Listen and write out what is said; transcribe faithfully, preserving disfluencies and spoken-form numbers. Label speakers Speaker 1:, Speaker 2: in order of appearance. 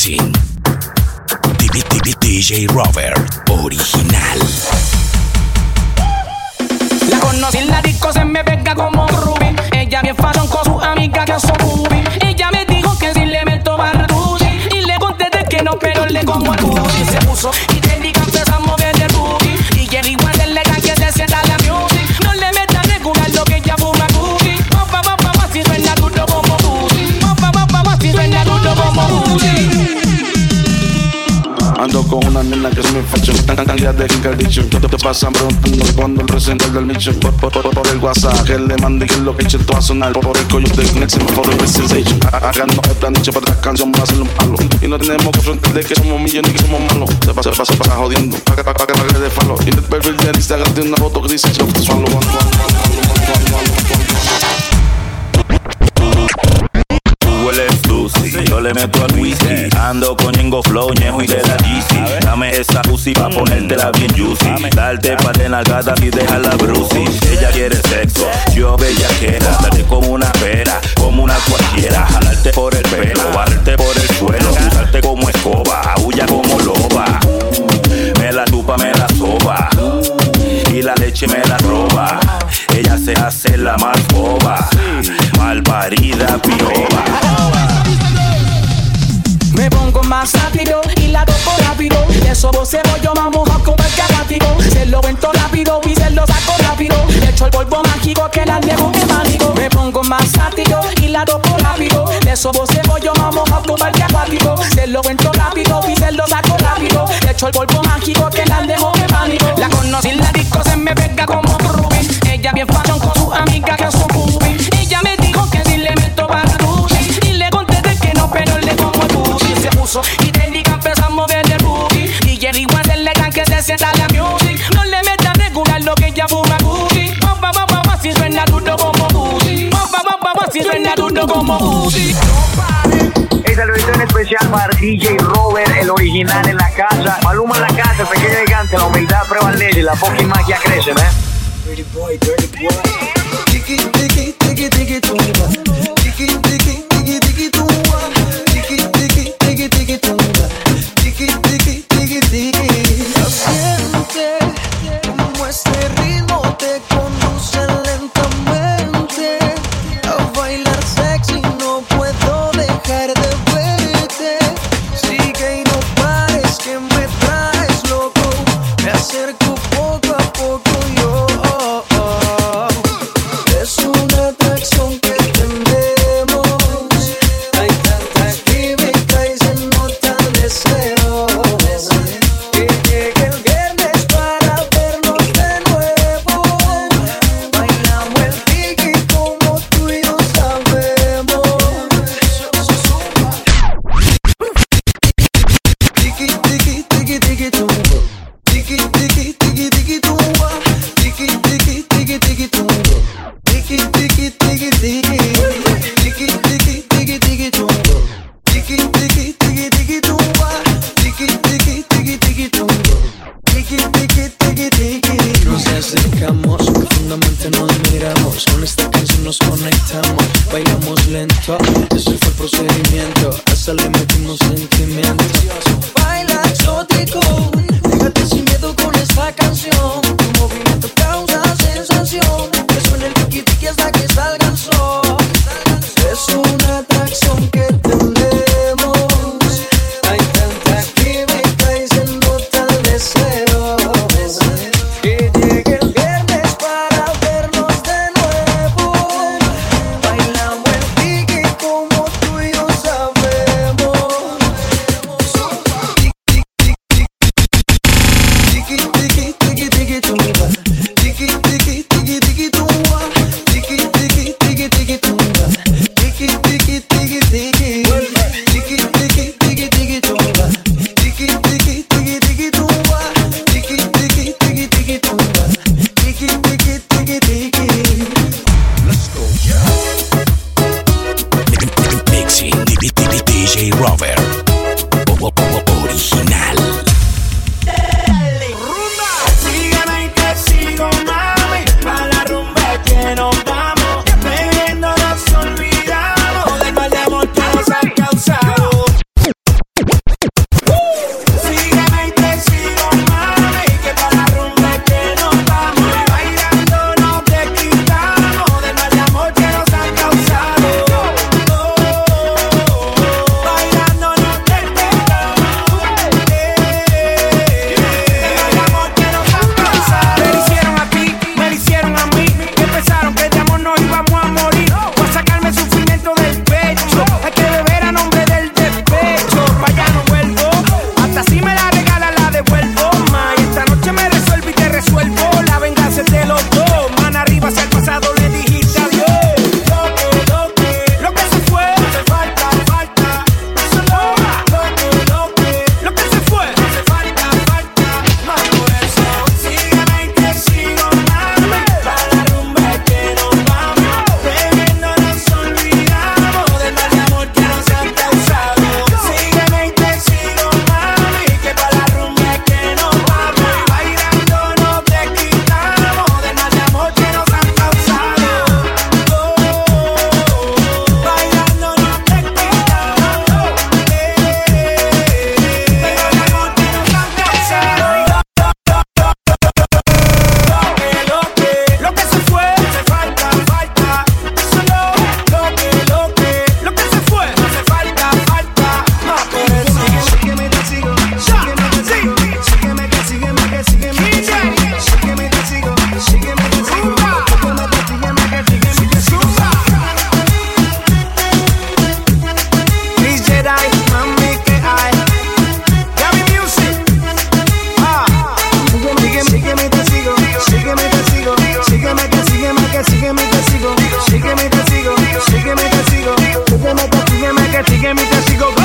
Speaker 1: Mixing D J Robert original.
Speaker 2: La conocí en la disco, se me pega como Ruby. Ella bien fashion con su amiga que son Ruby. Ella me dijo que si le meto barduchi y le contesté que no, pero le como el booty. Se puso y técnica empezó a mover el booty. Y Jerry igual le da que se sienta la music. No le meta regular lo que ella fuma cookie. Papá, papá, papá, si suena duro como booty. Papá, papá, papá, si suena duro como booty.
Speaker 3: Ando con una nena que es mi fashion. Tan tan cantidad de que dicho. Te, te pasan preguntando cuando el presente del micho. Por, por, por, por el WhatsApp que le mandé que es lo que eche todo a sonar. Por el collo de Next for the sensation. Hagando el plan dicho para esta canción va a ser un palo. Y no tenemos que entender que somos millones y que somos malos. Se pasa, se pasa, pasa jodiendo. Pa' que, pa' que, pa' que le falo. Y en el perfil de Instagram tiene una foto que dice yo te suelo.
Speaker 4: Yo le meto al whisky, ando con Ñengo Flow, Ñejo y de la G C. Dame esa pussy pa' ponértela bien juicy. Darte pa' de nalgadas y dejarla brucey. Ella quiere sexo, yo bellaquera. Darte como una pera, como una cualquiera. Jalarte por el pelo, barrerte por el suelo. Usarte como escoba, aúlla como loba. Me la chupa, me la soba. Y la leche me la roba. Ella se hace la más boba. Malparida pioba.
Speaker 2: Me pongo más rápido y la toco rápido. De eso vos yo vamos a comer cagático. Se lo vento rápido y se lo saco rápido. Le echo el polvo mágico que la dejo de mágico. Me pongo más rápido y la toco rápido. De eso vos yo vamos a comer cagático. Se lo vento rápido y se lo saco rápido. Le echo el polvo mágico que la dejo de mágico. La conocí en la disco, se me pega como Ruby. Ella bien fashion con su amiga que son Ruby. Ella me dijo que si le meto barduchi y le contesté que no, pero le como el booty. Se puso y técnica empezó a mover el booty. Y Jerry igual le da que se sienta la music. No le meta regular lo que ella fuma cookie. Papá, papá, papá, si suena duro como booty. Papá, papá, papá, si suena duro como booty.
Speaker 5: Hey, saludito en especial para D J Robert, el original en la casa. Maluma en la casa, el pequeño gigante, la humildad prevalece y la fucking magia crece, ¿eh?
Speaker 6: Dirty boy, dirty boy. Tiki, tiki, tiki, tiki, tumba. Tiki, tiki, tiki, tiki, tumba. Tiki, tiki, tiki, tiki, tumba. Tiki, tiki, tiki, tiki. Siente como este ritmo te conduce lentamente a bailar sexy. No puedo dejar de verte. Sigue y no pares que me traes loco. Me acerco poco a poco yo. Es una atracción que tenemos. Hay tanta química y se nota el deseo. Que llegue el viernes para vernos de nuevo. Bailamos el tiki como tú y yo sabemos. Tiki, tiki, tiki, tiki, tumba. Tiki, tiki, tiki, tiki, tumba. Tiki, tiki, tiki, tiki, tumba. Tiki, tiki, tiki, tiki. Tiki, tiki, tiki, tiki, tumba. Tiki, tiki, tiki, tiki, tumba. Tiki, tiki, tiki, tiki, tumba. Tiki, tiki, tiki, tiki. Nos acercamos, profundamente nos miramos. Con esta canción nos conectamos. Bailamos lento, ese fue el procedimiento. Hasta le metimos sentimiento. Baila exótico, déjate sin miedo con esta canción. Tu movimiento causa sensación. Que suene el tiki tiki hasta que salga el sol. Es una atracción que tenemos. Hay tanta química y se nota el deseo. Que llegue el viernes para vernos de nuevo. Bailamos el tiki como tú y yo sabemos. Tiki, tiki, tiki, tiki, tumba. Tiki, tiki, tiki, tiki, tumba. Tiki, tiki, tiki, tiki, tumba. Tiki, tiki, tiki, tiki. Tiki, tiki, tiki, tiki, tumba. Tiki, tiki, tiki, tiki, tumba. Tiki, tiki, tiki, tiki, tumba. Tiki, tiki, tiki, tiki. Let's go.
Speaker 1: Mixing D J Robert original.
Speaker 7: Sígueme y te sigo, mami, pa' la rumba que nos vamos. Bebiendo nos olvidamos del mal de amor que nos han causado. que sígueme y te sigo. Sígueme y te sigo. Sígueme y te sigo. Sígueme, que sígueme, que sígueme y te sigo.